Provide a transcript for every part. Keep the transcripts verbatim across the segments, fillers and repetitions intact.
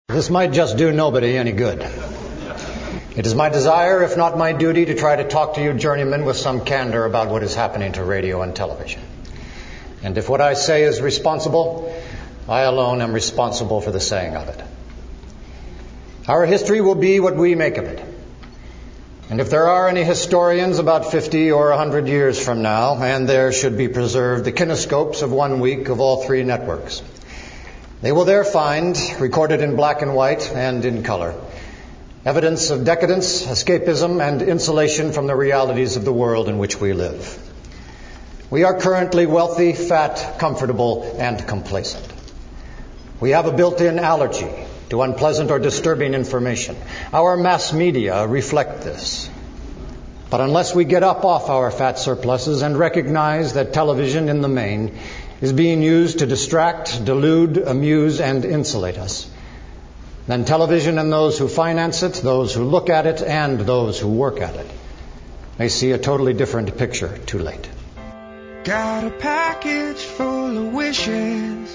This might just do nobody any good. It is my desire, if not my duty, to try to talk to you journeymen with some candor about what is happening to radio and television. And if what I say is responsible, I alone am responsible for the saying of it. Our history will be what we make of it. And if there are any historians about fifty or one hundred years from now, and there should be preserved the kinescopes of one week of all three networks, they will there find, recorded in black and white and in color, evidence of decadence, escapism, and insulation from the realities of the world in which we live. We are currently wealthy, fat, comfortable, and complacent. We have a built-in allergy to unpleasant or disturbing information. Our mass media reflect this. But unless we get up off our fat surpluses and recognize that television in the main is being used to distract, delude, amuse, and insulate us, then television and those who finance it, those who look at it, and those who work at it may see a totally different picture too late. Got a package full of wishes,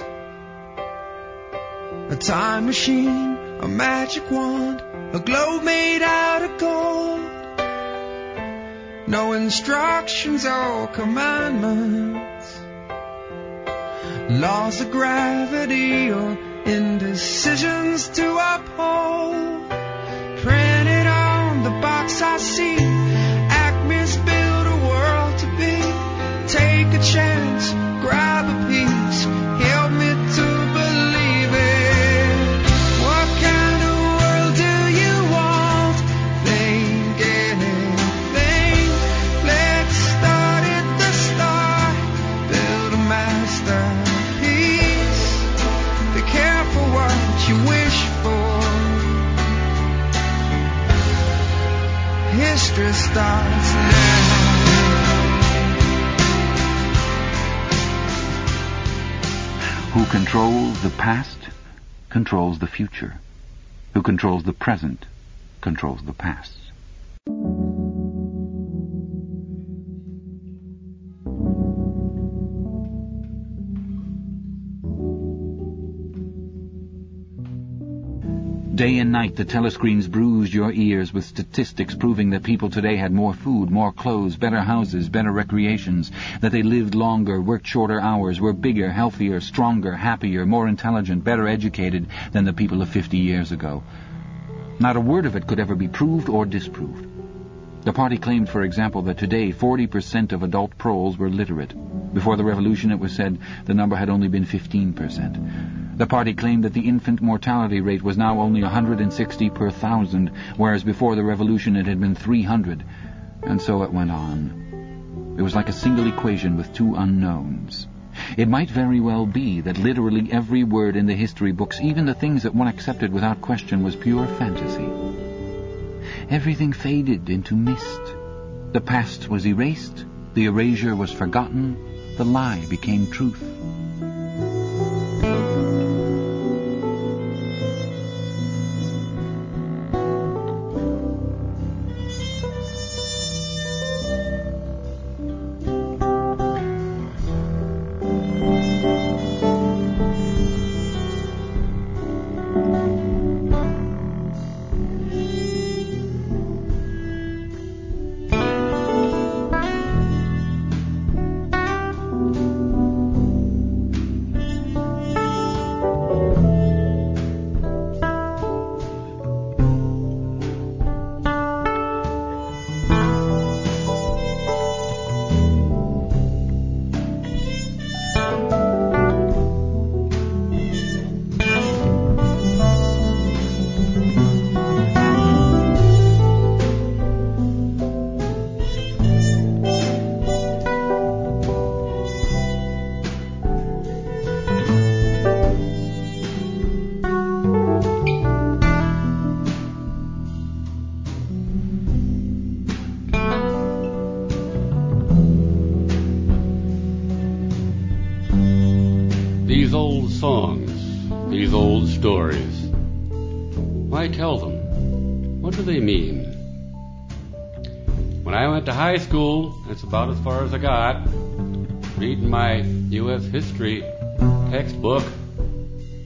a time machine, a magic wand, a globe made out of gold. No instructions or commandments, laws of gravity or indecisions to uphold. Printed on the box I see, Acme's build a world to be. Take a chance, grab a piece, help me to believe it. What kind of world do you want? Think anything. Let's start at the start, build a masterpiece. Be careful what you wish for. History starts now. Who controls the past controls the future. Who controls the present controls the past. Day and night the telescreens bruised your ears with statistics proving that people today had more food, more clothes, better houses, better recreations, that they lived longer, worked shorter hours, were bigger, healthier, stronger, happier, more intelligent, better educated than the people of fifty years ago. Not a word of it could ever be proved or disproved. The party claimed, for example, that today forty percent of adult proles were literate. Before the revolution, it was said the number had only been fifteen percent. The party claimed that the infant mortality rate was now only one hundred sixty per thousand, whereas before the revolution it had been three hundred. And so it went on. It was like a single equation with two unknowns. It might very well be that literally every word in the history books, even the things that one accepted without question, was pure fantasy. Everything faded into mist. The past was erased, the erasure was forgotten, the lie became truth. These old songs, these old stories, why tell them? What do they mean? When I went to high school, that's about as far as I got, reading my U S history textbook.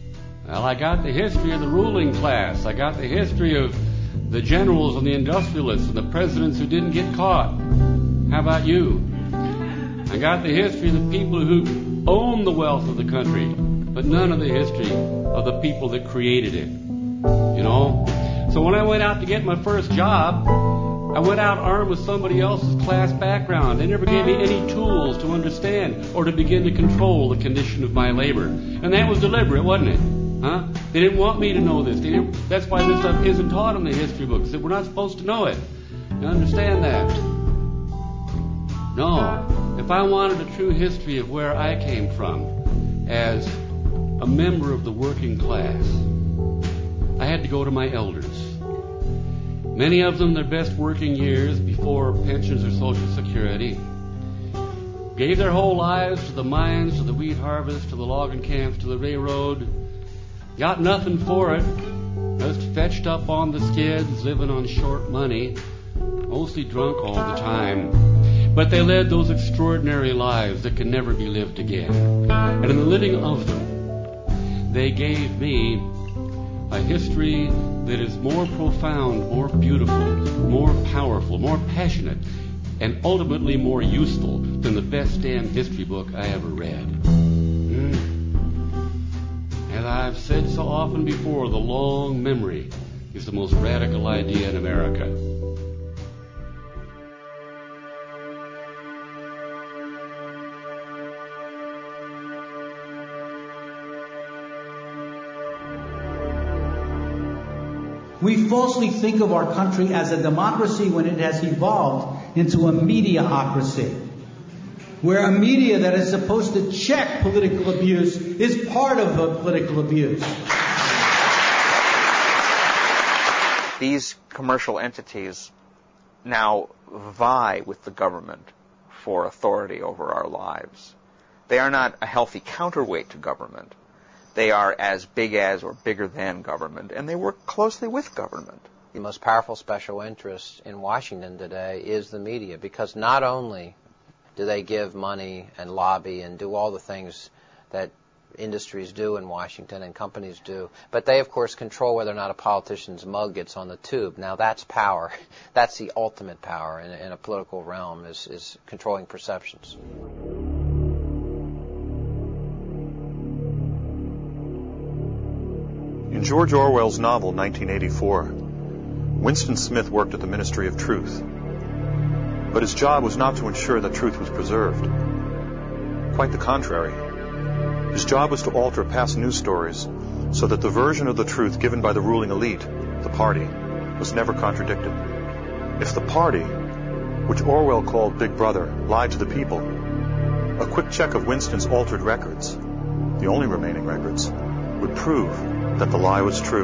Well, I got the history of the ruling class. I got the history of the generals and the industrialists and the presidents who didn't get caught. How about you? I got the history of the people who own the wealth of the country, but none of the history of the people that created it. You know? So when I went out to get my first job, I went out armed with somebody else's class background. They never gave me any tools to understand or to begin to control the condition of my labor. And that was deliberate, wasn't it? Huh? They didn't want me to know this. They didn't, that's why this stuff isn't taught in the history books. That we're not supposed to know it. You understand that? No. If I wanted a true history of where I came from as a member of the working class, I had to go to my elders. Many of them, their best working years before pensions or Social Security, gave their whole lives to the mines, to the wheat harvest, to the logging camps, to the railroad. Got nothing for it. Just fetched up on the skids, living on short money, mostly drunk all the time. But they led those extraordinary lives that can never be lived again. And in the living of them, they gave me a history that is more profound, more beautiful, more powerful, more passionate, and ultimately more useful than the best damn history book I ever read. Mm. As I've said so often before, the long memory is the most radical idea in America. We falsely think of our country as a democracy when it has evolved into a mediaocracy, where a media that is supposed to check political abuse is part of a political abuse. These commercial entities now vie with the government for authority over our lives. They are not a healthy counterweight to government. They are as big as or bigger than government, and they work closely with government. The most powerful special interest in Washington today is the media, because not only do they give money and lobby and do all the things that industries do in Washington and companies do, but they, of course, control whether or not a politician's mug gets on the tube. Now, that's power. That's the ultimate power in, in a political realm, is, is controlling perceptions. In George Orwell's novel, nineteen eighty-four, Winston Smith worked at the Ministry of Truth. But his job was not to ensure that truth was preserved. Quite the contrary. His job was to alter past news stories so that the version of the truth given by the ruling elite, the party, was never contradicted. If the party, which Orwell called Big Brother, lied to the people, a quick check of Winston's altered records, the only remaining records, would prove that the lie was true.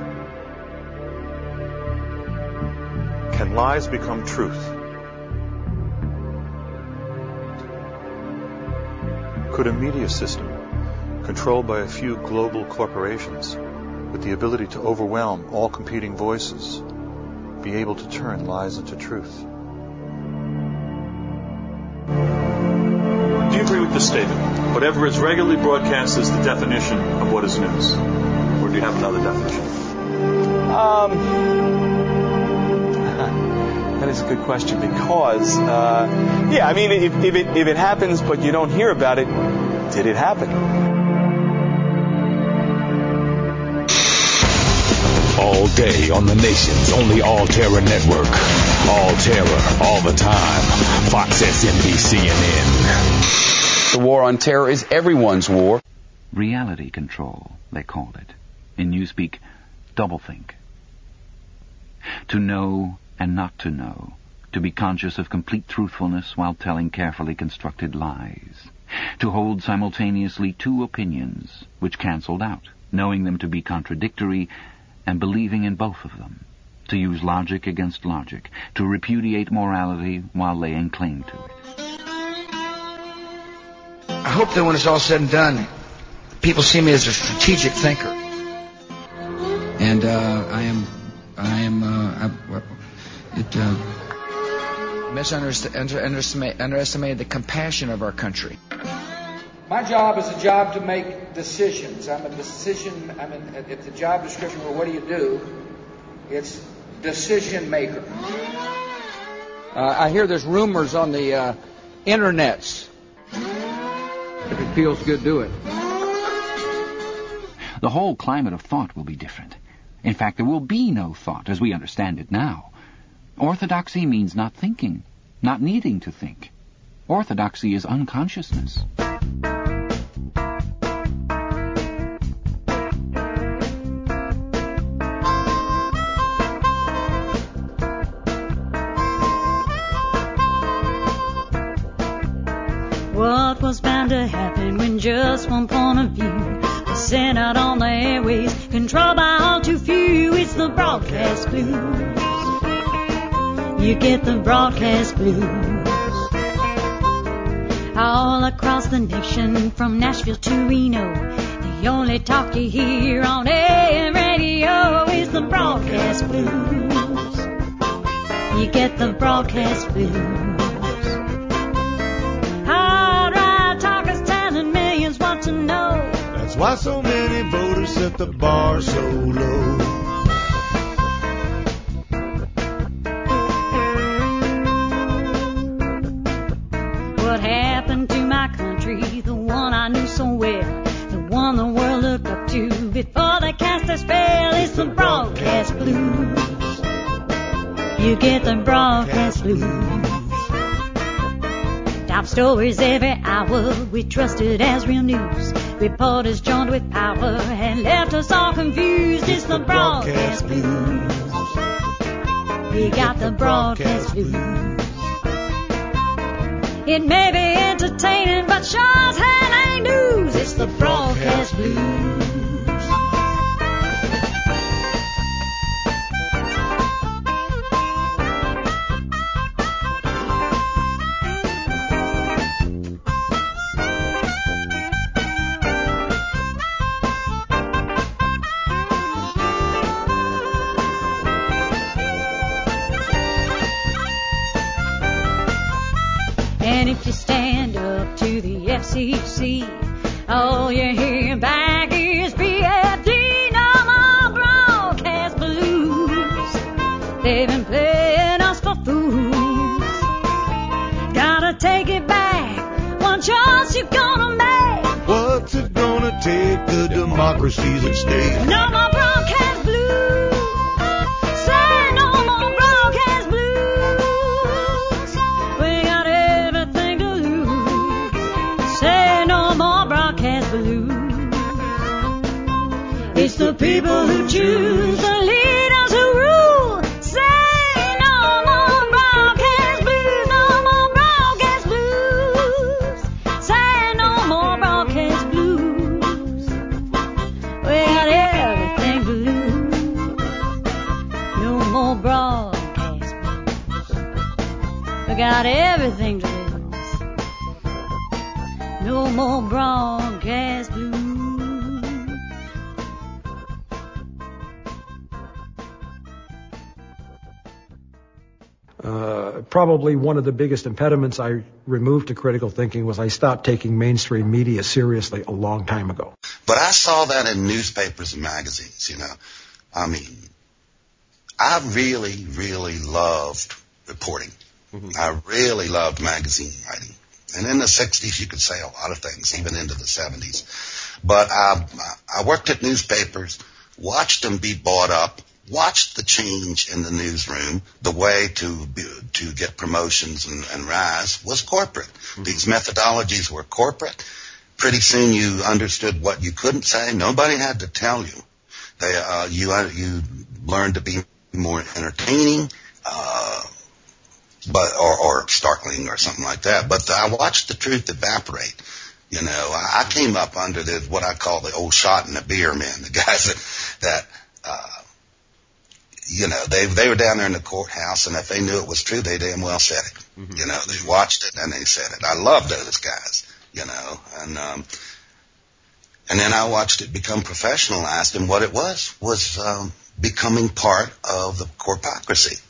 Can lies become truth? Could a media system controlled by a few global corporations with the ability to overwhelm all competing voices be able to turn lies into truth? Do you agree with this statement? Whatever is regularly broadcast is the definition of what is news. Or do you have another definition? Um, that is a good question because, uh, yeah, I mean, if, if it if it happens but you don't hear about it, did it happen? All day on the nation's only All Terror network. All terror, all the time. Fox, S N B C, C N N. The war on terror is everyone's war. Reality control, they called it. In Newspeak, doublethink. To know and not to know. To be conscious of complete truthfulness while telling carefully constructed lies. To hold simultaneously two opinions which cancelled out, knowing them to be contradictory and believing in both of them. To use logic against logic. To repudiate morality while laying claim to it. I hope that when it's all said and done, people see me as a strategic thinker. And uh, I am, I am, uh, I, it uh, misunderestimated underestimated the compassion of our country. My job is a job to make decisions. I'm a decision, I mean, if the job description were what do you do, it's decision maker. Uh, I hear there's rumors on the uh, internets. If it feels good, do it. The whole climate of thought will be different. In fact, there will be no thought as we understand it now. Orthodoxy means not thinking, not needing to think. Orthodoxy is unconsciousness. What was bound to happen when just one point of view was sent out on the airways, controlled by all too few? It's the broadcast blues. You get the broadcast blues. All across the nation, from Nashville to Reno, the only talk you hear on A M radio is the broadcast blues. You get the broadcast blues. Want to know. That's why so many voters set the bar so low. What happened to my country, the one I knew so well, the one the world looked up to before they cast their spell? It's the broadcast blues. You get the broadcast blues. Top stories every hour, we trusted as real news. Reporters joined with power and left us all confused. It's the broadcast blues. We got the broadcast blues. It may be entertaining, but sure as hell ain't news. It's the broadcast blues. And if you stand up to the F C C, all you hear back is B F D, no more broadcast blues. They've been playing us for fools. Gotta take it back, one choice you're gonna make. What's it gonna take? The democracy's at stake. No more broadcast blues. Say no more broadcast blues. We got everything to lose. Say no more broadcast blues. It's the people who choose, the leaders who rule. Say no more broadcast blues. No more broadcast blues. Say no more broadcast blues. We got everything to lose. No more broadcast blues. We got everything to lose. No more broadcast blues. Uh, probably one of the biggest impediments I removed to critical thinking was I stopped taking mainstream media seriously a long time ago. But I saw that in newspapers and magazines, you know. I mean, I really, really loved reporting. Mm-hmm. I really loved magazine writing. And in the sixties, you could say a lot of things, even into the seventies. But I, I worked at newspapers, watched them be bought up, watched the change in the newsroom. The way to be, to get promotions and, and rise was corporate. Mm-hmm. These methodologies were corporate. Pretty soon you understood what you couldn't say. Nobody had to tell you. They, uh, you, you learned to be more entertaining, uh, but, or, or startling or something like that. But I watched the truth evaporate. You know, I, I came up under the, what I call the old shot in the beer men, the guys that, that, uh, you know, they they were down there in the courthouse, and if they knew it was true, they damn well said it. Mm-hmm. You know, they watched it and they said it. I loved those guys, you know, and um, and then I watched it become professionalized, and what it was was um, becoming part of the corpocracy.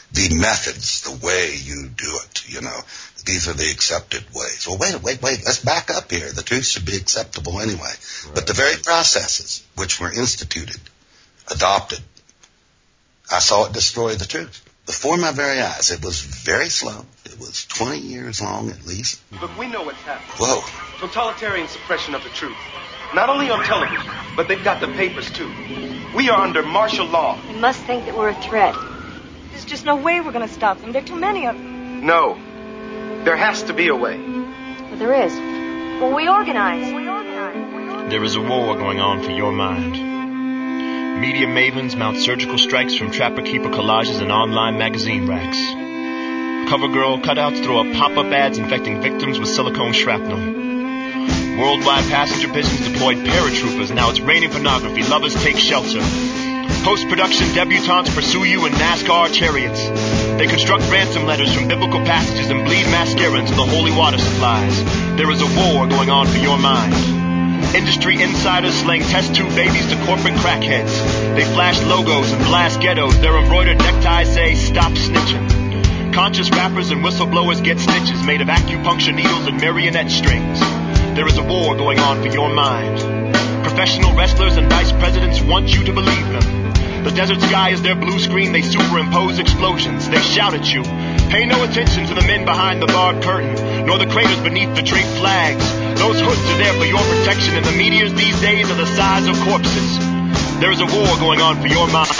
the methods, the way you do it, you know. These are the accepted ways. Well, wait, wait, wait, let's back up here. The truth should be acceptable anyway. Right. But the very processes which were instituted, adopted, I saw it destroy the truth. Before my very eyes. It was very slow. It was twenty years long at least. Look, we know what's happening. Whoa. Totalitarian suppression of the truth. Not only on television, but they've got the papers too. We are under martial law. They must think that we're a threat. There's just no way we're going to stop them. There are too many of them. No. There has to be a way. Well, there is. Well, we organize. We organize. There is a war going on for your mind. Media mavens mount surgical strikes from trapper-keeper collages and online magazine racks. CoverGirl cutouts throw up pop-up ads infecting victims with silicone shrapnel. Worldwide passenger pigeons deployed paratroopers. Now it's raining pornography. Lovers take shelter. Post-production debutantes pursue you in NASCAR chariots. They construct ransom letters from biblical passages and bleed mascara into the holy water supplies. There is a war going on for your mind. Industry insiders slaying test tube babies to corporate crackheads. They flash logos and blast ghettos. Their embroidered neckties say, "Stop snitching." Conscious rappers and whistleblowers get stitches made of acupuncture needles and marionette strings. There is a war going on for your mind. Professional wrestlers and vice presidents want you to believe them. The desert sky is their blue screen. They superimpose explosions. They shout at you. Pay no attention to the men behind the barred curtain, nor the craters beneath the draped flags. Those hoods are there for your protection, and the meteors these days are the size of corpses. There is a war going on for your mind.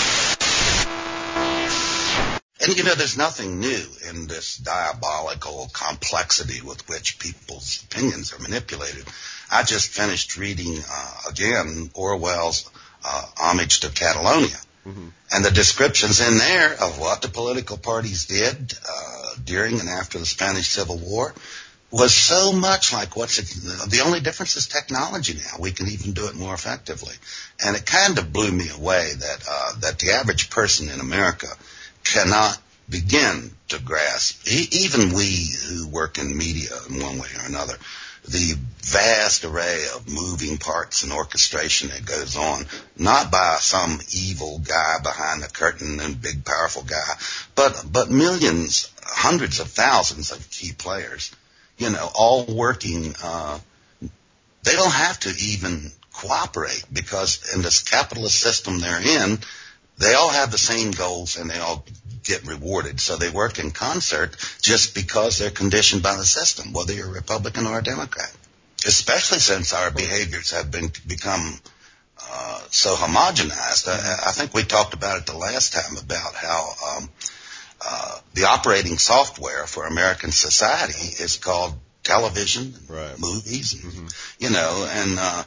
And, you know, there's nothing new in this diabolical complexity with which people's opinions are manipulated. I just finished reading, uh, again, Orwell's uh, Homage to Catalonia. Mm-hmm. And the descriptions in there of what the political parties did uh, during and after the Spanish Civil War was so much like what's it, the only difference is technology now. We can even do it more effectively. And it kind of blew me away that uh, that the average person in America cannot begin to grasp, e- even we who work in media in one way or another, the vast array of moving parts and orchestration that goes on, not by some evil guy behind the curtain and big powerful guy, but but millions, hundreds of thousands of key players, you know, all working. Uh, they don't have to even cooperate because in this capitalist system they're in, they all have the same goals and they all get rewarded. So they work in concert just because they're conditioned by the system, whether you're a Republican or a Democrat, especially since our behaviors have been become uh, so homogenized. I, I think we talked about it the last time about how um, uh, the operating software for American society is called television, right. movies, and, mm-hmm. you know, and uh,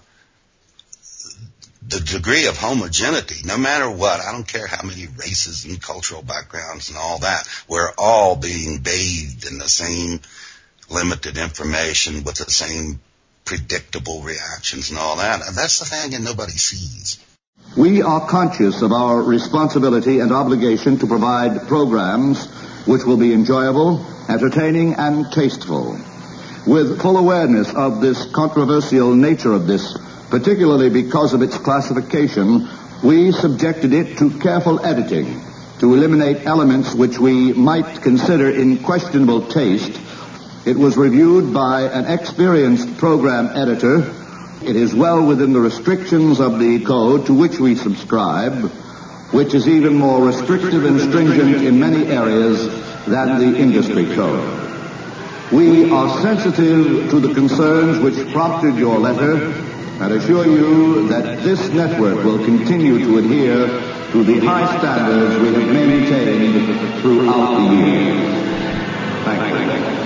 the degree of homogeneity, no matter what, I don't care how many races and cultural backgrounds and all that, we're all being bathed in the same limited information with the same predictable reactions and all that. And that's the thing that nobody sees. We are conscious of our responsibility and obligation to provide programs which will be enjoyable, entertaining, and tasteful. With full awareness of this controversial nature of this, particularly because of its classification, we subjected it to careful editing to eliminate elements which we might consider in questionable taste. It was reviewed by an experienced program editor. It is well within the restrictions of the code to which we subscribe, which is even more restrictive and stringent in many areas than the industry code. We are sensitive to the concerns which prompted your letter and assure you that this network will continue to adhere to the high standards we have maintained throughout the years. Thank you.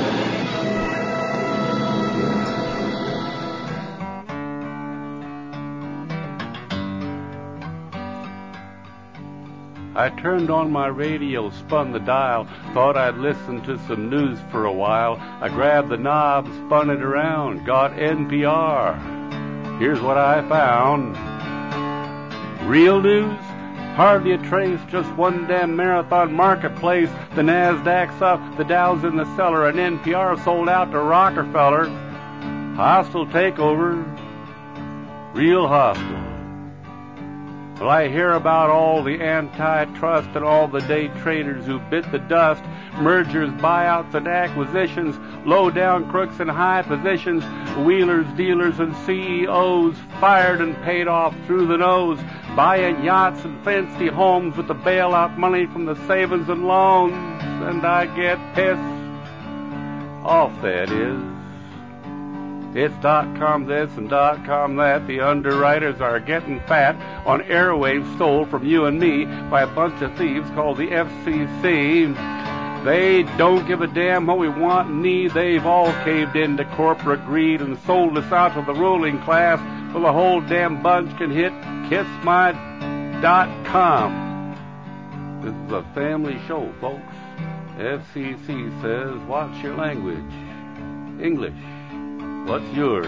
I turned on my radio, spun the dial, thought I'd listen to some news for a while. I grabbed the knob, spun it around, got N P R. Here's what I found. Real news? Hardly a trace, just one damn marathon marketplace. The NASDAQ's up, the Dow's in the cellar, and N P R sold out to Rockefeller. Hostile takeover. Real hostile. Well, I hear about all the antitrust and all the day traders who bit the dust, mergers, buyouts, and acquisitions, low-down crooks in high positions, wheelers, dealers, and C E Os fired and paid off through the nose, buying yachts and fancy homes with the bailout money from the savings and loans, and I get pissed off, that is. It's dot-com this and dot-com that. The underwriters are getting fat on airwaves stole from you and me by a bunch of thieves called the F C C. They don't give a damn what we want and need. They've all caved into corporate greed and sold us out to the ruling class. Well, the whole damn bunch can hit kiss my dot com. This is a family show, folks. F C C says, watch your language. English. What's yours?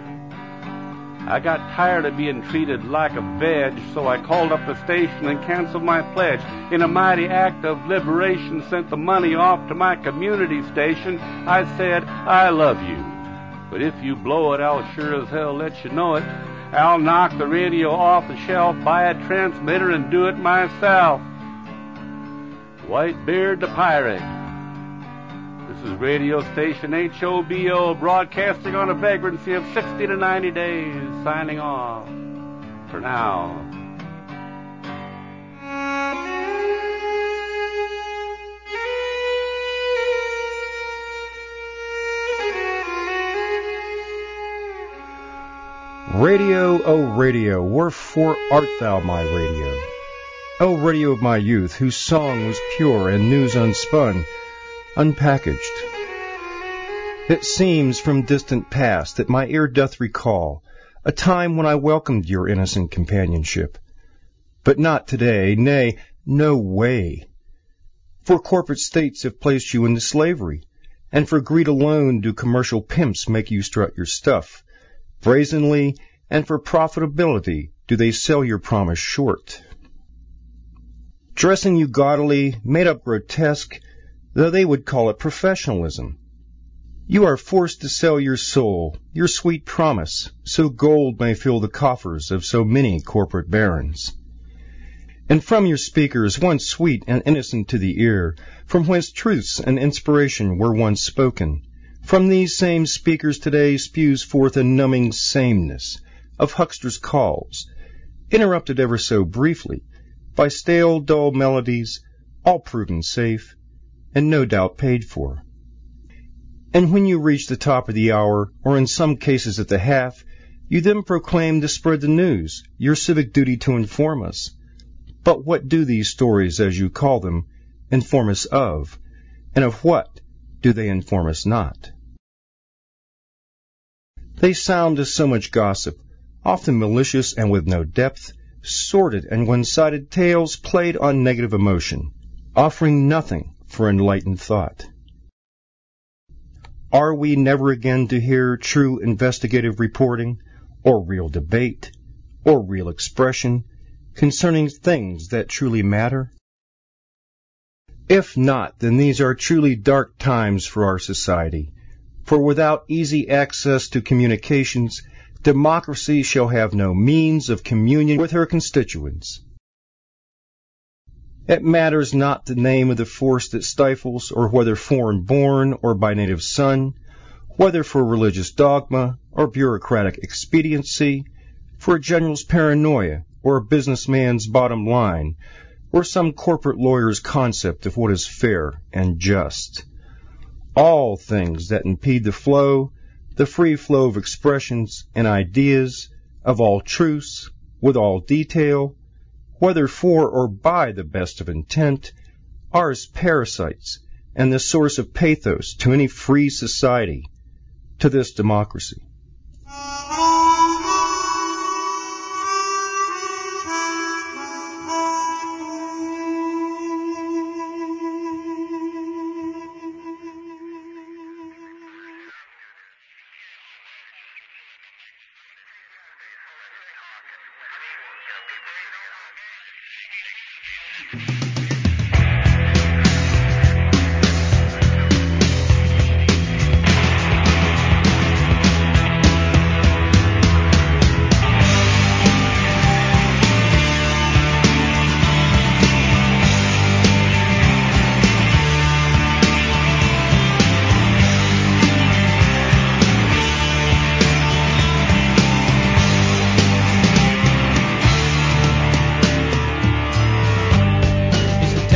I got tired of being treated like a veg, so I called up the station and canceled my pledge. In a mighty act of liberation, sent the money off to my community station. I said, I love you, but if you blow it, I'll sure as hell let you know it. I'll knock the radio off the shelf, buy a transmitter, and do it myself. Whitebeard the Pirate. This is radio station H O B O, broadcasting on a vagrancy of sixty to ninety days, signing off for now. Radio, oh radio, wherefore art thou my radio? O radio of my youth, whose song was pure and news unspun, unpackaged. It seems from distant past that my ear doth recall a time when I welcomed your innocent companionship. But not today, nay, no way. For corporate states have placed you into slavery, and for greed alone do commercial pimps make you strut your stuff. Brazenly, and for profitability, do they sell your promise short. Dressing you gaudily, made up grotesque, though they would call it professionalism. You are forced to sell your soul, your sweet promise, so gold may fill the coffers of so many corporate barons. And from your speakers, once sweet and innocent to the ear, from whence truths and inspiration were once spoken, from these same speakers today spews forth a numbing sameness of hucksters' calls, interrupted ever so briefly by stale, dull melodies, all proven safe, and no doubt paid for. And when you reach the top of the hour, or in some cases at the half, you then proclaim to spread the news, your civic duty to inform us. But what do these stories, as you call them, inform us of? And of what do they inform us not? They sound as so much gossip, often malicious and with no depth, sordid and one-sided tales played on negative emotion, offering nothing for enlightened thought. Are we never again to hear true investigative reporting, or real debate, or real expression concerning things that truly matter? If not, then these are truly dark times for our society, for without easy access to communications, democracy shall have no means of communion with her constituents. It matters not the name of the force that stifles, or whether foreign-born or by native son, whether for religious dogma or bureaucratic expediency, for a general's paranoia or a businessman's bottom line, or some corporate lawyer's concept of what is fair and just. All things that impede the flow, the free flow of expressions and ideas, of all truths, with all detail, whether for or by the best of intent, are as parasites and the source of pathos to any free society, to this democracy.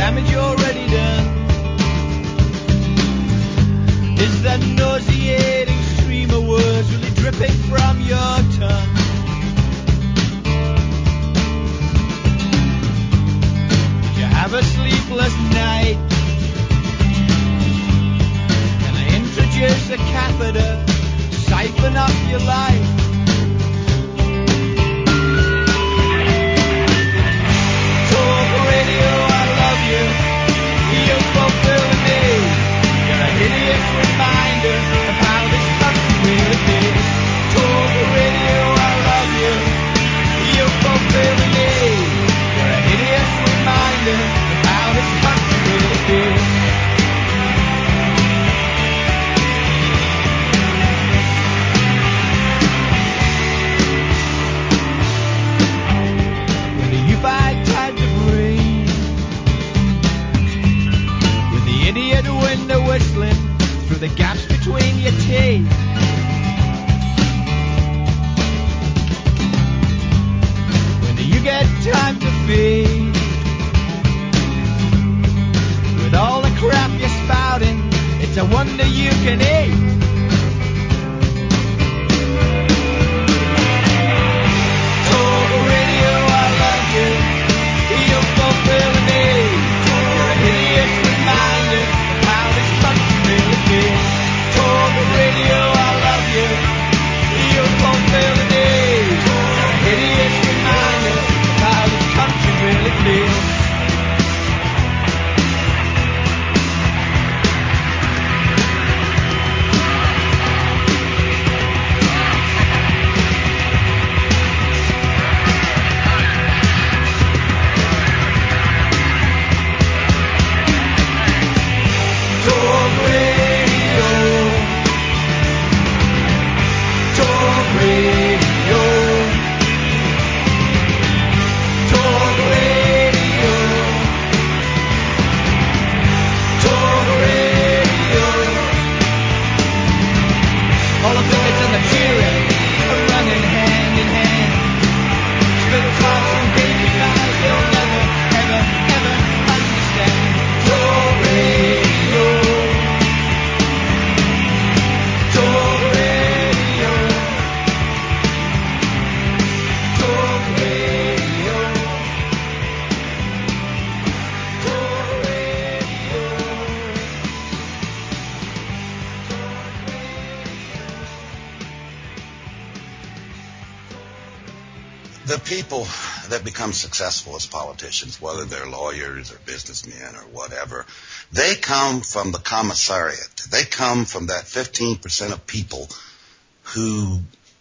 damage already done. Is that nauseating stream of words really dripping from your tongue? Did you have a sleepless night? Can I introduce a catheter to siphon up your life? Talk radio, I love you. You're fulfilling me. You're a hideous reminder of how this country really is. Talk radio, I love you. You're fulfilling me. You're a hideous reminder of how this country really is. Whether you buy tied to brain, with the idiot window whistling through the gaps between your teeth. When you get time to feed, with all the crap you're spouting, it's a wonder you can eat. Talk radio, I love you. You're fulfilling me. You're a hideous reminder of how this country really feels. Talk radio, I love you. You're fulfilling me. You're a hideous reminder of how this country really feels. Talk radio. Talk radio. Talk radio. Talk radio. All of the bits and the cheering are running hand in hand. Spit hearts and baby eyes you'll never, ever, ever understand. Talk radio. Talk radio. Talk radio. Talk The people that become successful as politicians, whether they're lawyers or businessmen or whatever, they come from the commissariat. They come from that fifteen percent of people who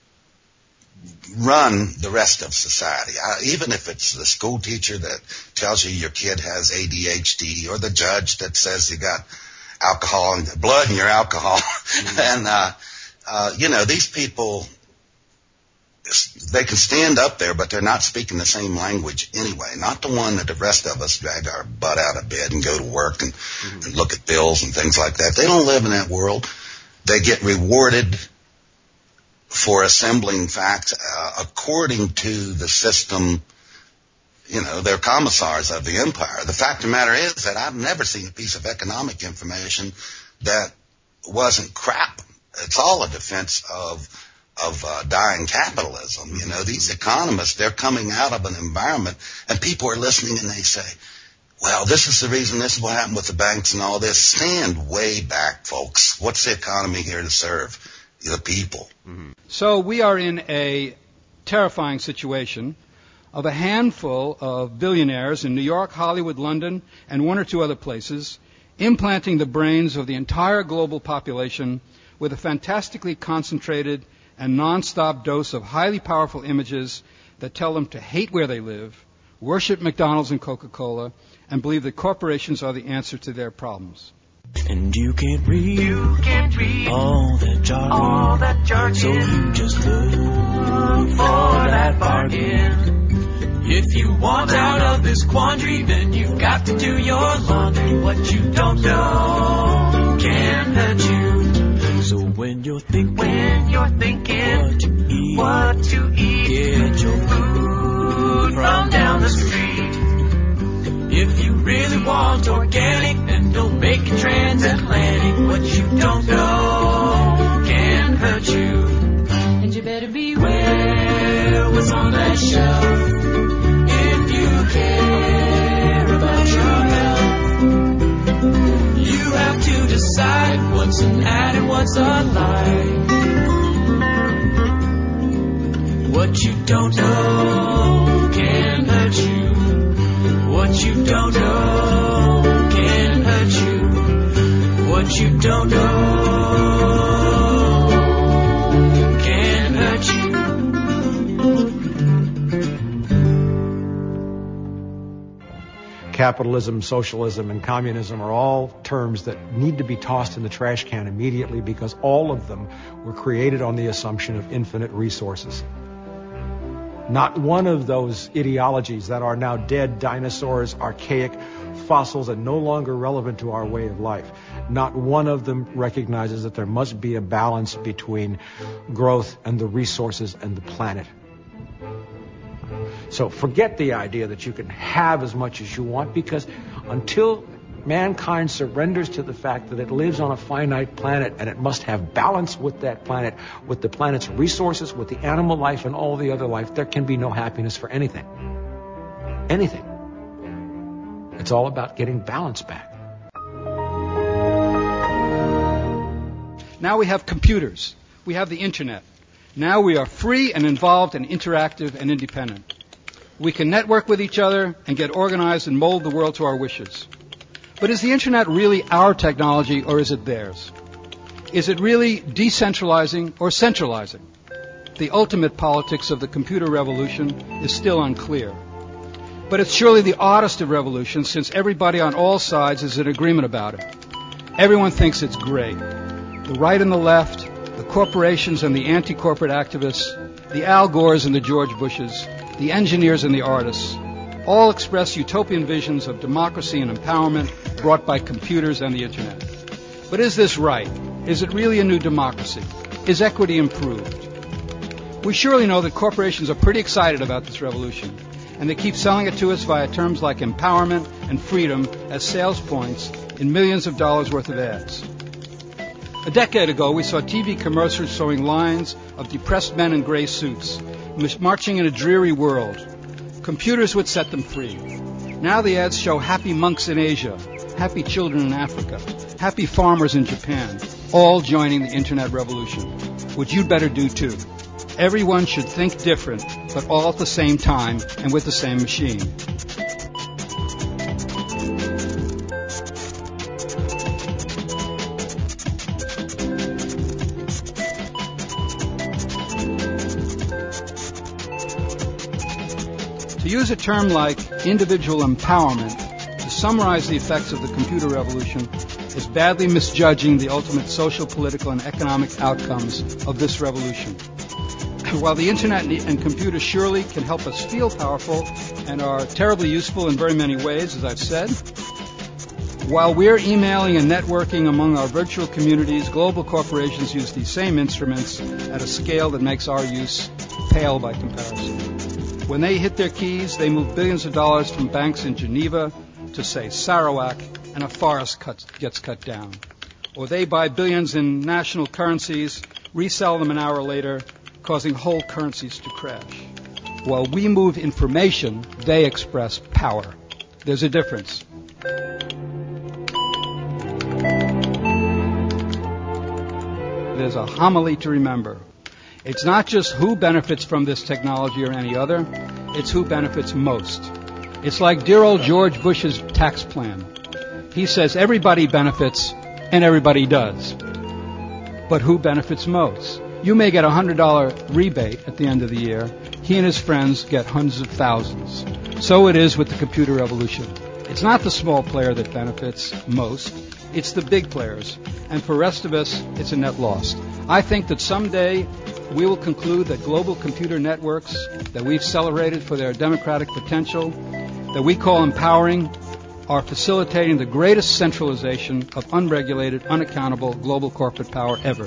run the rest of society. Uh, even if it's the school teacher that tells you your kid has A D H D, or the judge that says you got alcohol and blood in your alcohol. Mm-hmm. and, uh, uh, you know, these people, they can stand up there, but they're not speaking the same language anyway. Not the one that the rest of us drag our butt out of bed and go to work and, mm-hmm. and look at bills and things like that. They don't live in that world. They get rewarded for assembling facts uh, according to the system. You know, they're commissars of the empire. The fact of the matter is that I've never seen a piece of economic information that wasn't crap. It's all a defense of of uh, dying capitalism. You know, these economists, they're coming out of an environment, and people are listening, and they say, well, this is the reason, this is what happened with the banks and all this. Stand way back, folks. What's the economy here to serve? The people. Mm-hmm. So we are in a terrifying situation of a handful of billionaires in New York, Hollywood, London, and one or two other places, implanting the brains of the entire global population with a fantastically concentrated and non-stop dose of highly powerful images that tell them to hate where they live, worship McDonald's and Coca-Cola, and believe that corporations are the answer to their problems. And you can't read, you can't read all that jargon, all that jargon. So you just look for that bargain. If you want out of this quandary, then you've got to do your laundry. What you don't know can hurt you. So when you're thinking, when you're thinking what to eat, what to eat, get your food from down the street. If you really really want organic, then don't make it transatlantic. What you don't know can hurt you. And you better beware what's on that shelf. If you care about your health, you have to decide what's an ad and what's a lie. What you don't know can hurt you. What you don't know can hurt you. What you don't know can hurt you. Capitalism, socialism, and communism are all terms that need to be tossed in the trash can immediately because all of them were created on the assumption of infinite resources. Not one of those ideologies that are now dead, dinosaurs, archaic, fossils, and no longer relevant to our way of life, not one of them recognizes that there must be a balance between growth and the resources and the planet. So forget the idea that you can have as much as you want, because until mankind surrenders to the fact that it lives on a finite planet and it must have balance with that planet, with the planet's resources, with the animal life and all the other life, there can be no happiness for anything. Anything. It's all about getting balance back. Now we have computers. We have the internet. Now we are free and involved and interactive and independent. We can network with each other and get organized and mold the world to our wishes. But is the internet really our technology, or is it theirs? Is it really decentralizing or centralizing? The ultimate politics of the computer revolution is still unclear. But it's surely the oddest of revolutions, since everybody on all sides is in agreement about it. Everyone thinks it's great. The right and the left, the corporations and the anti-corporate activists, the Al Gores and the George Bushes, the engineers and the artists, all express utopian visions of democracy and empowerment brought by computers and the internet. But is this right? Is it really a new democracy? Is equity improved? We surely know that corporations are pretty excited about this revolution, and they keep selling it to us via terms like empowerment and freedom as sales points in millions of dollars worth of ads. A decade ago, we saw T V commercials showing lines of depressed men in gray suits, marching in a dreary world. Computers would set them free. Now the ads show happy monks in Asia, happy children in Africa, happy farmers in Japan, all joining the internet revolution, which you'd better do too. Everyone should think different, but all at the same time and with the same machine. To use a term like individual empowerment to summarize the effects of the computer revolution is badly misjudging the ultimate social, political, and economic outcomes of this revolution. While the internet and computers surely can help us feel powerful and are terribly useful in very many ways, as I've said, while we're emailing and networking among our virtual communities, global corporations use these same instruments at a scale that makes our use pale by comparison. When they hit their keys, they move billions of dollars from banks in Geneva to, say, Sarawak, and a forest cuts, gets cut down. Or they buy billions in national currencies, resell them an hour later, causing whole currencies to crash. While we move information, they express power. There's a difference. There's a homily to remember. It's not just who benefits from this technology or any other, it's who benefits most. It's like dear old George Bush's tax plan. He says everybody benefits, and everybody does. But who benefits most? You may get a one hundred dollars rebate at the end of the year. He and his friends get hundreds of thousands. So it is with the computer revolution. It's not the small player that benefits most. It's the big players. And for the rest of us, it's a net loss. I think that someday we will conclude that global computer networks that we've celebrated for their democratic potential, that we call empowering, are facilitating the greatest centralization of unregulated, unaccountable global corporate power ever.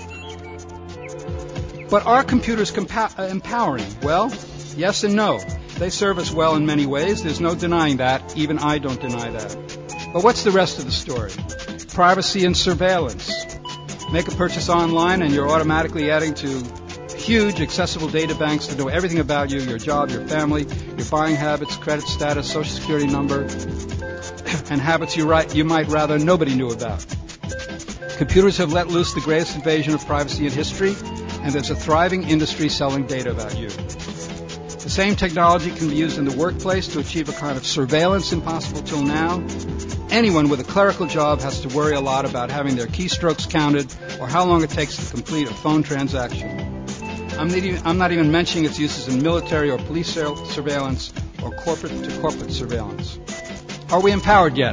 But are computers compa- uh, empowering? Well, yes and no. They serve us well in many ways. There's no denying that. Even I don't deny that. But what's the rest of the story? Privacy and surveillance. Make a purchase online and you're automatically adding to huge accessible data banks to know everything about you, your job, your family, your buying habits, credit status, social security number, and habits you, right, you might rather nobody knew about. Computers have let loose the greatest invasion of privacy in history, and there's a thriving industry selling data about you. The same technology can be used in the workplace to achieve a kind of surveillance impossible till now. Anyone with a clerical job has to worry a lot about having their keystrokes counted or how long it takes to complete a phone transaction. I'm not even, I'm not even mentioning its uses in military or police surveillance or corporate-to-corporate surveillance. Are we empowered yet?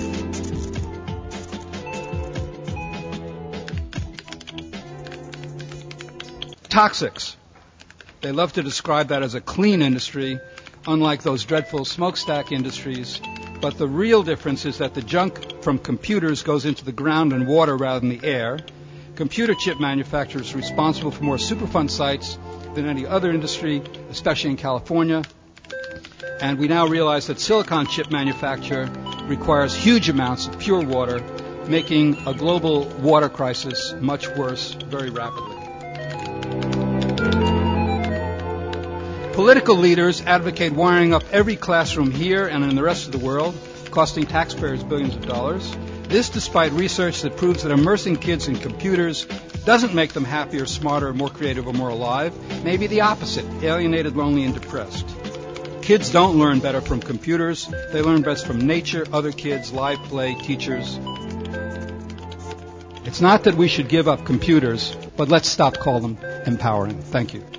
Toxics. They love to describe that as a clean industry, unlike those dreadful smokestack industries. But the real difference is that the junk from computers goes into the ground and water rather than the air. Computer chip manufacturers are responsible for more Superfund sites than any other industry, especially in California. And we now realize that silicon chip manufacture requires huge amounts of pure water, making a global water crisis much worse very rapidly. Political leaders advocate wiring up every classroom here and in the rest of the world, costing taxpayers billions of dollars. This despite research that proves that immersing kids in computers doesn't make them happier, smarter, more creative, or more alive. Maybe the opposite, alienated, lonely, and depressed. Kids don't learn better from computers. They learn best from nature, other kids, live play, teachers. It's not that we should give up computers, but let's stop calling them empowering. Thank you.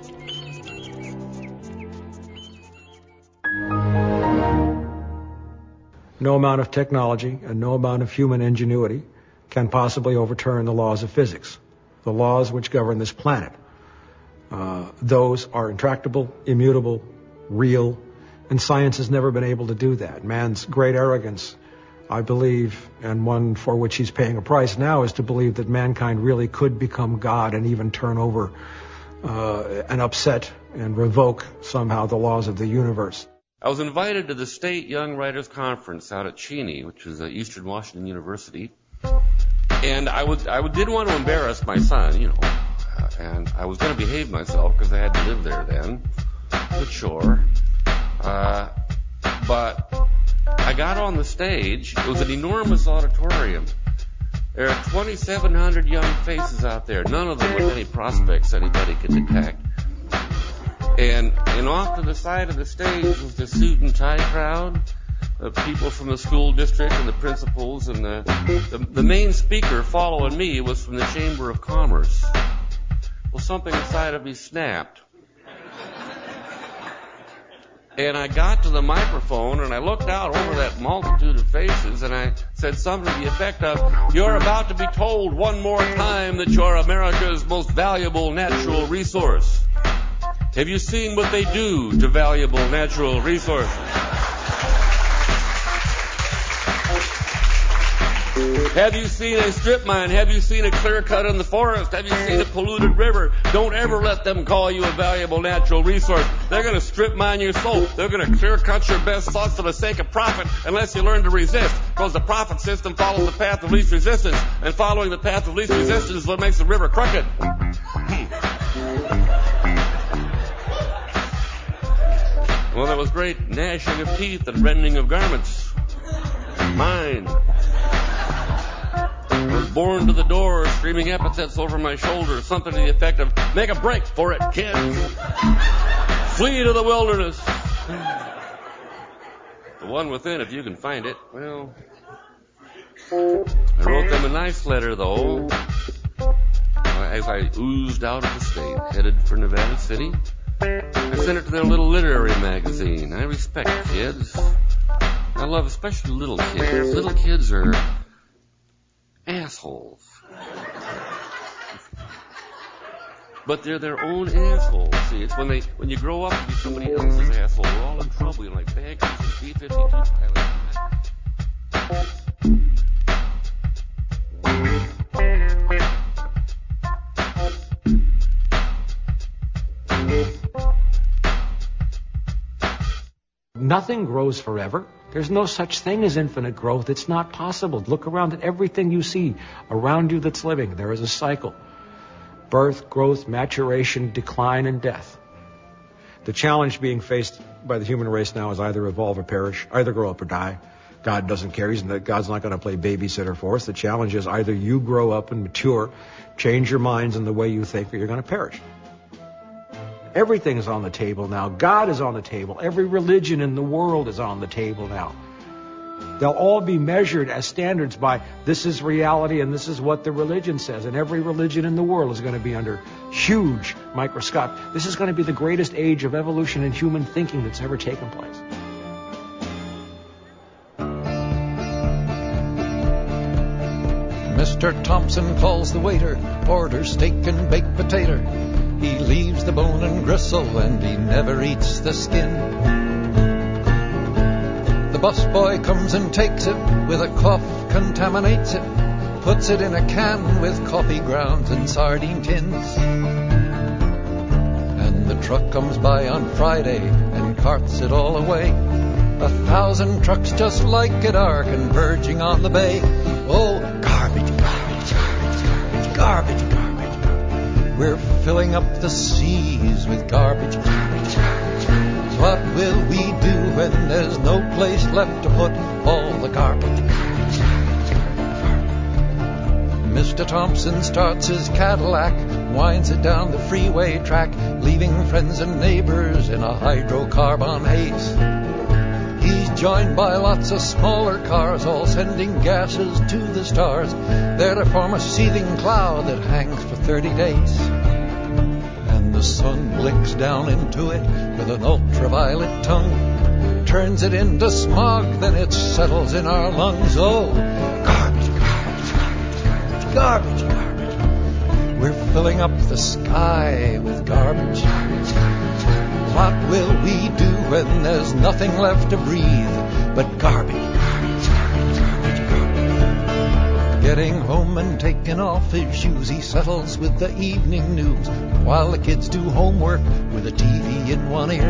No amount of technology and no amount of human ingenuity can possibly overturn the laws of physics, the laws which govern this planet. Uh, those are intractable, immutable, real, and science has never been able to do that. Man's great arrogance, I believe, and one for which he's paying a price now, is to believe that mankind really could become God and even turn over uh, and upset and revoke somehow the laws of the universe. I was invited to the State Young Writers Conference out at Cheney, which is at Eastern Washington University, and I was I didn't want to embarrass my son, you know, uh, and I was going to behave myself because I had to live there then, but sure. Uh, but I got on the stage. It was an enormous auditorium. There are twenty-seven hundred young faces out there, none of them with any prospects anybody could detect. And, and off to the side of the stage was the suit and tie crowd, the people from the school district and the principals, and the, the, the main speaker following me was from the Chamber of Commerce. Well, something inside of me snapped. And I got to the microphone and I looked out over that multitude of faces and I said something to the effect of, "You're about to be told one more time that you're America's most valuable natural resource. Have you seen what they do to valuable natural resources? Have you seen a strip mine? Have you seen a clear cut in the forest? Have you seen a polluted river? Don't ever let them call you a valuable natural resource. They're going to strip mine your soul. They're going to clear cut your best thoughts for the sake of profit unless you learn to resist, because the profit system follows the path of least resistance, and following the path of least resistance is what makes the river crooked." Well, there was great gnashing of teeth and rending of garments. Mine. I was borne to the door, screaming epithets over my shoulder, something to the effect of, "Make a break for it, kids. Flee to the wilderness." The one within, if you can find it. Well, I wrote them a nice letter, though, as I oozed out of the state, headed for Nevada City. I sent it to their little literary magazine. I respect kids. I love especially little kids. Little kids are assholes. But they're their own assholes. See, it's when they when you grow up to be somebody else's asshole, we're all in trouble. You're like bankers and B fifty-two pilots. Nothing grows forever. There's no such thing as infinite growth. It's not possible. Look around at everything you see around you that's living. There is a cycle. Birth, growth, maturation, decline, and death. The challenge being faced by the human race now is either evolve or perish, either grow up or die. God doesn't care. He's, God's not going to play babysitter for us. The challenge is either you grow up and mature, change your minds and the way you think, or you're going to perish. Everything is on the table now. God is on the table. Every religion in the world is on the table now. They'll all be measured as standards by this is reality and this is what the religion says. And every religion in the world is going to be under huge microscope. This is going to be the greatest age of evolution in human thinking that's ever taken place. Mister Thompson calls the waiter, orders steak and baked potato. He leaves the bone and gristle and he never eats the skin. The busboy comes and takes it, with a cough contaminates it, puts it in a can with coffee grounds and sardine tins. And the truck comes by on Friday and carts it all away. A thousand trucks just like it are converging on the bay. Oh, garbage, garbage, garbage, garbage, garbage, garbage. We're filling up the seas with garbage, garbage, garbage. What will we do when there's no place left to put all the garbage? Mister Thompson starts his Cadillac, winds it down the freeway track, leaving friends and neighbors in a hydrocarbon haze. He's joined by lots of smaller cars, all sending gases to the stars, there to form a seething cloud that hangs for thirty days. The sun blinks down into it with an ultraviolet tongue, turns it into smog, then it settles in our lungs. Oh, garbage, garbage, garbage, garbage, garbage. We're filling up the sky with garbage. What will we do when there's nothing left to breathe but garbage? Getting home and taking off his shoes, he settles with the evening news, while the kids do homework with a T V in one ear.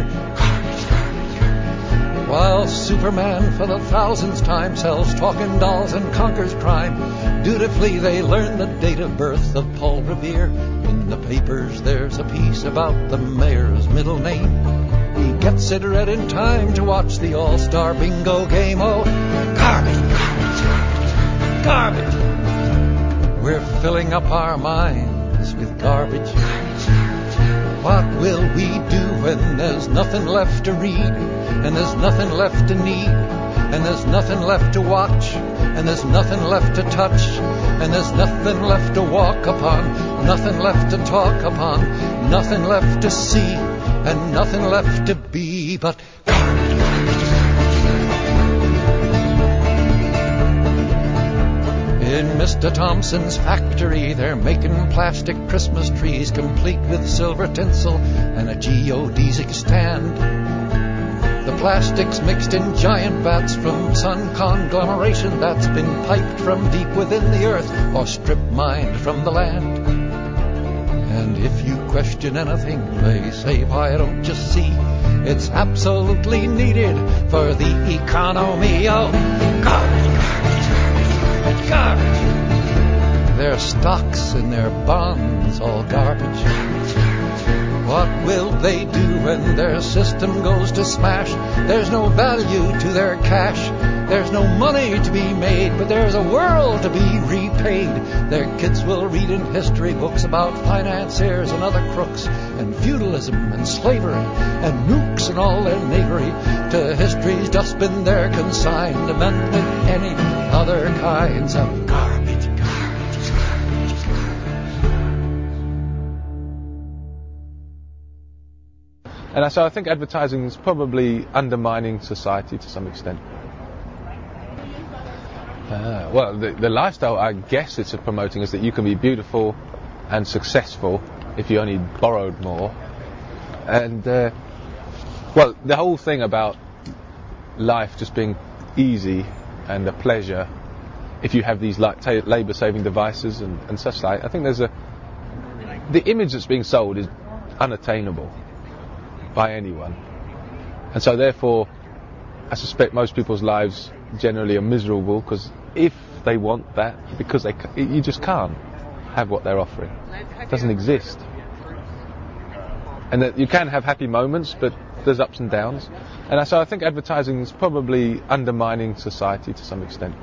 While Superman for the thousandth time sells talking dolls and conquers crime, dutifully they learn the date of birth of Paul Revere. In the papers there's a piece about the mayor's middle name. He gets it read in time to watch the All-Star Bingo game. Oh, garbage, garbage, garbage, garbage. We're filling up our minds with garbage. What will we do when there's nothing left to read, and there's nothing left to need, and there's nothing left to watch, and there's nothing left to touch, and there's nothing left to walk upon, nothing left to talk upon, nothing left to see, and nothing left to be but garbage. In Mister Thompson's factory, they're making plastic Christmas trees, complete with silver tinsel and a geodesic stand. The plastic's mixed in giant vats from sun conglomeration that's been piped from deep within the earth or strip mined from the land. And if you question anything, they say, why don't you see? It's absolutely needed for the economy. Oh, garbage, garbage, garbage, garbage. Their stocks and their bonds, all garbage. What will they do when their system goes to smash? There's no value to their cash. There's no money to be made, but there's a world to be repaid. Their kids will read in history books about financiers and other crooks, and feudalism and slavery, and nukes and all their knavery. To history's dustbin they're consigned, amend with any other kinds of garbage. And so I think advertising is probably undermining society to some extent. Uh, well, the, the lifestyle, I guess it's promoting is that you can be beautiful and successful if you only borrowed more. And, uh, well, the whole thing about life just being easy and a pleasure if you have these like ta- labour-saving devices and, and such like, I think there's a... The image that's being sold is unattainable by anyone. And so therefore, I suspect most people's lives generally are miserable because if they want that, because they ca- you just can't have what they're offering. It doesn't exist. And that you can have happy moments, but there's ups and downs. And so I think advertising is probably undermining society to some extent.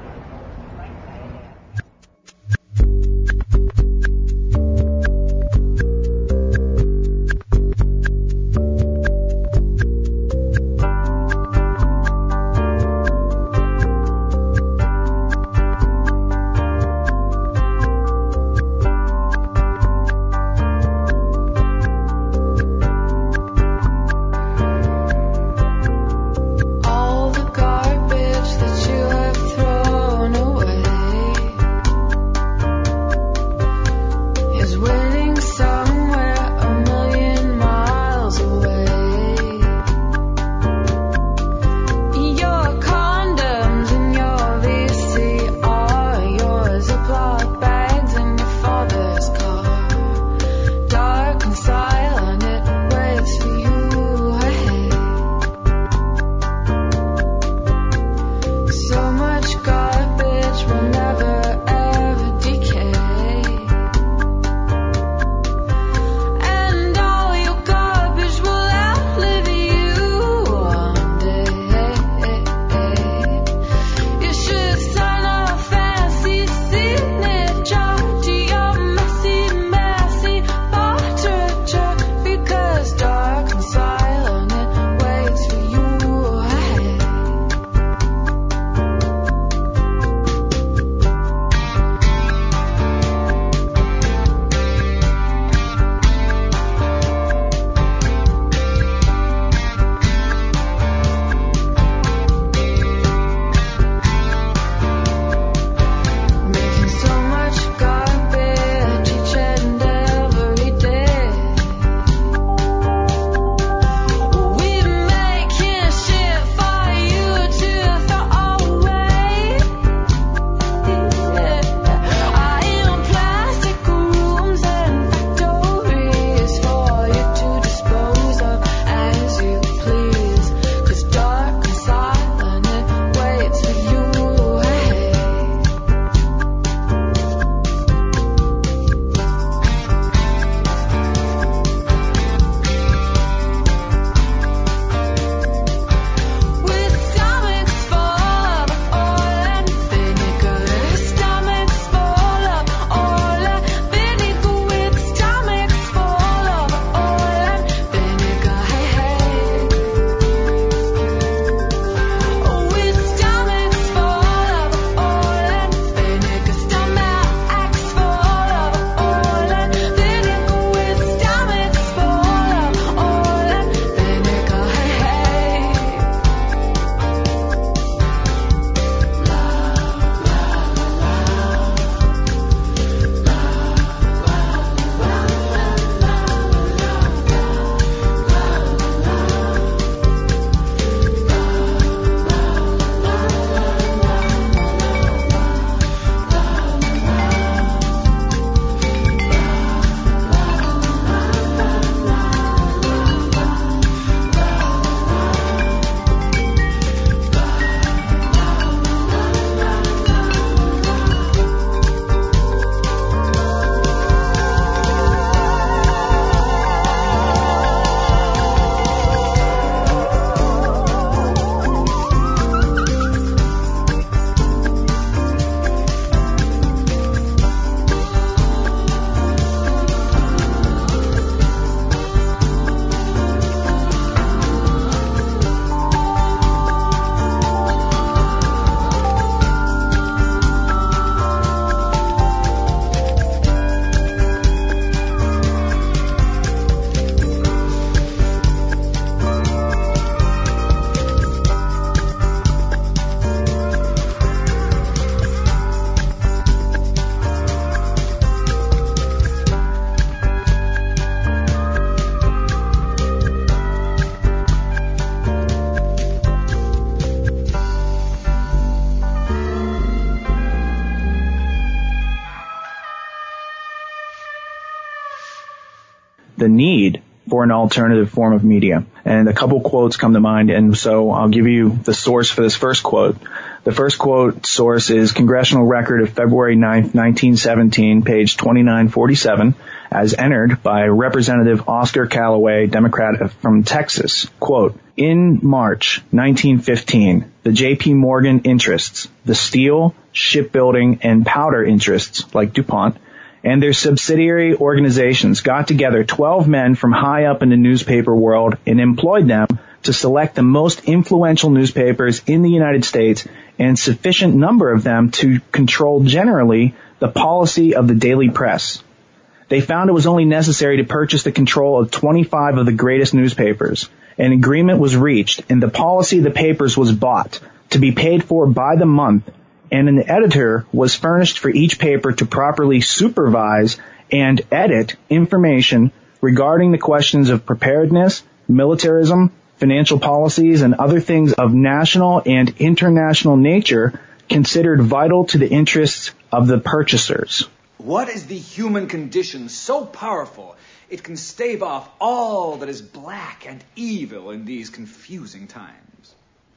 The need for an alternative form of media. And a couple quotes come to mind, and so I'll give you the source for this first quote. The first quote source is Congressional Record of February ninth, nineteen seventeen, page twenty-nine forty-seven, as entered by Representative Oscar Callaway, Democrat from Texas. Quote, in March nineteen fifteen, the J P. Morgan interests, the steel, shipbuilding, and powder interests, like DuPont, and their subsidiary organizations got together twelve men from high up in the newspaper world and employed them to select the most influential newspapers in the United States and sufficient number of them to control generally the policy of the daily press. They found it was only necessary to purchase the control of twenty-five of the greatest newspapers. An agreement was reached, and the policy of the papers was bought, to be paid for by the month, and an editor was furnished for each paper to properly supervise and edit information regarding the questions of preparedness, militarism, financial policies, and other things of national and international nature considered vital to the interests of the purchasers. What is the human condition so powerful it can stave off all that is black and evil in these confusing times?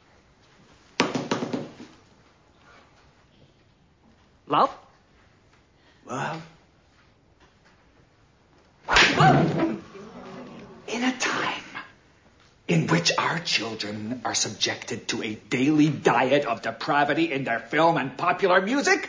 Love? Love? In a time in which our children are subjected to a daily diet of depravity in their film and popular music?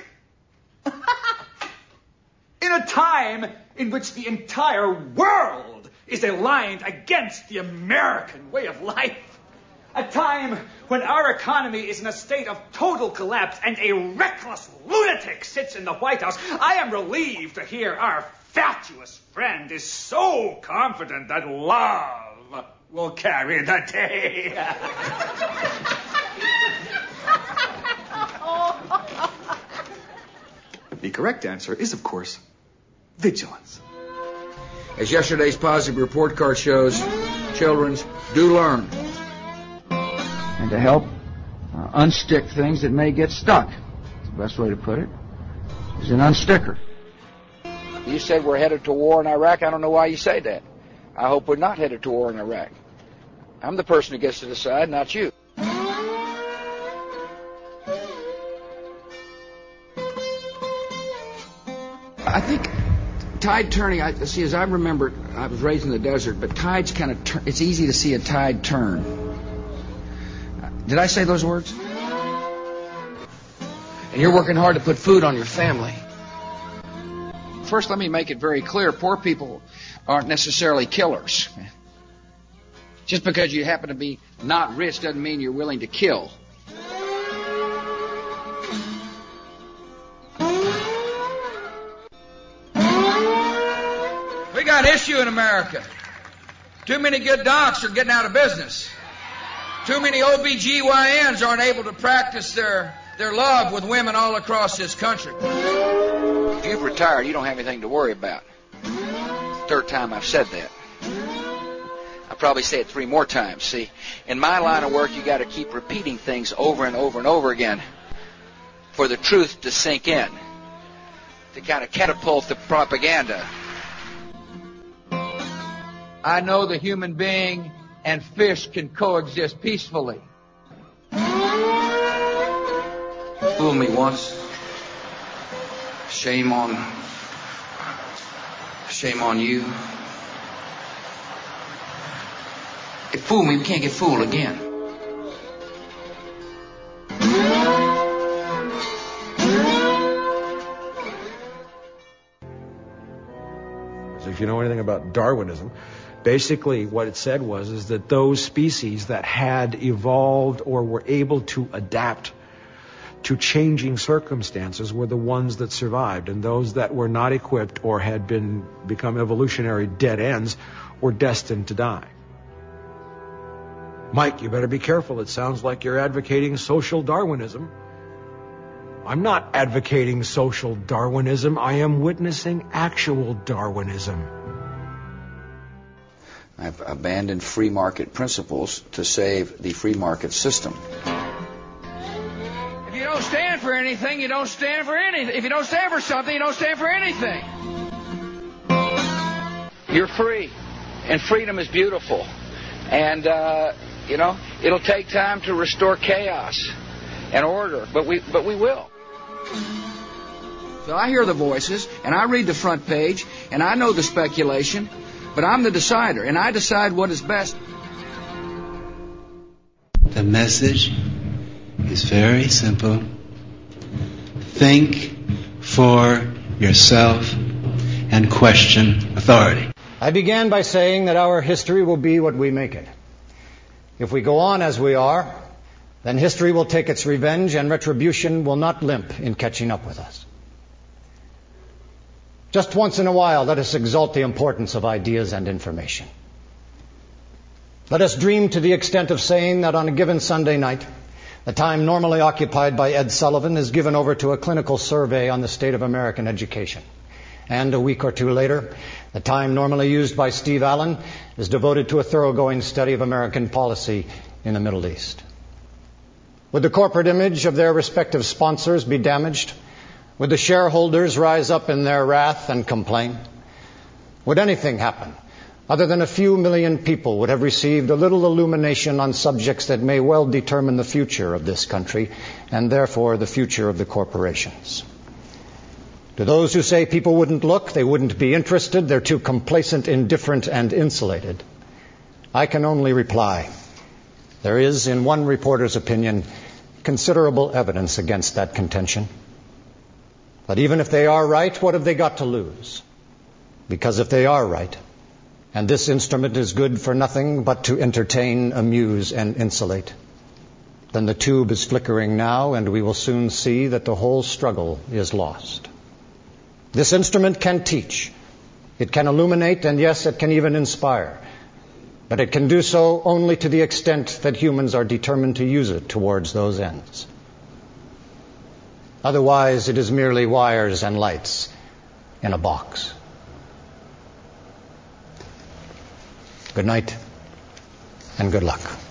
In a time in which the entire world is aligned against the American way of life? A time when our economy is in a state of total collapse and a reckless lunatic sits in the White House? I am relieved to hear our fatuous friend is so confident that love will carry the day. The correct answer is, of course, vigilance. As yesterday's positive report card shows, children do learn. And to help uh, unstick things that may get stuck, the best way to put it is an unsticker. You said we're headed to war in Iraq. I don't know why you say that. I hope we're not headed to war in Iraq. I'm the person who gets to decide, not you. I think tide turning, I see, as I remember, I was raised in the desert, but tides kind of turn, it's easy to see a tide turn. Did I say those words? And you're working hard to put food on your family. First, let me make it very clear, poor people aren't necessarily killers. Just because you happen to be not rich doesn't mean you're willing to kill. We got issue in America. Too many good docs are getting out of business. Too many O B G Y Ns aren't able to practice their, their love with women all across this country. If you've retired, you don't have anything to worry about. Third time I've said that. I'll probably say it three more times. See, in my line of work, you got to keep repeating things over and over and over again for the truth to sink in, to kind of catapult the propaganda. I know the human being and fish can coexist peacefully. Fool me once. Shame on... Shame on you. It fooled me, we can't get fooled again. So if you know anything about Darwinism, basically what it said was is that those species that had evolved or were able to adapt to changing circumstances were the ones that survived, and those that were not equipped or had been become evolutionary dead ends were destined to die. Mike, you better be careful. It sounds like you're advocating social Darwinism. I'm not advocating social Darwinism. I am witnessing actual Darwinism. I've abandoned free market principles to save the free market system. If you don't stand for anything, you don't stand for anything. If you don't stand for something, you don't stand for anything. You're free. And freedom is beautiful. And, uh, you know, it'll take time to restore chaos and order, but we, but we will. So I hear the voices, and I read the front page, and I know the speculation, but I'm the decider, and I decide what is best. The message is very simple. Think for yourself and question authority. I began by saying that our history will be what we make it. If we go on as we are, then history will take its revenge and retribution will not limp in catching up with us. Just once in a while, let us exalt the importance of ideas and information. Let us dream to the extent of saying that on a given Sunday night, the time normally occupied by Ed Sullivan is given over to a clinical survey on the state of American education. And a week or two later, the time normally used by Steve Allen is devoted to a thoroughgoing study of American policy in the Middle East. Would the corporate image of their respective sponsors be damaged? Would the shareholders rise up in their wrath and complain? Would anything happen other than a few million people would have received a little illumination on subjects that may well determine the future of this country and therefore the future of the corporations? To those who say people wouldn't look, they wouldn't be interested, they're too complacent, indifferent, and insulated, I can only reply, there is, in one reporter's opinion, considerable evidence against that contention. But even if they are right, what have they got to lose? Because if they are right, and this instrument is good for nothing but to entertain, amuse, and insulate, then the tube is flickering now, and we will soon see that the whole struggle is lost. This instrument can teach, it can illuminate, and yes, it can even inspire. But it can do so only to the extent that humans are determined to use it towards those ends. Otherwise, it is merely wires and lights in a box. Good night, and good luck.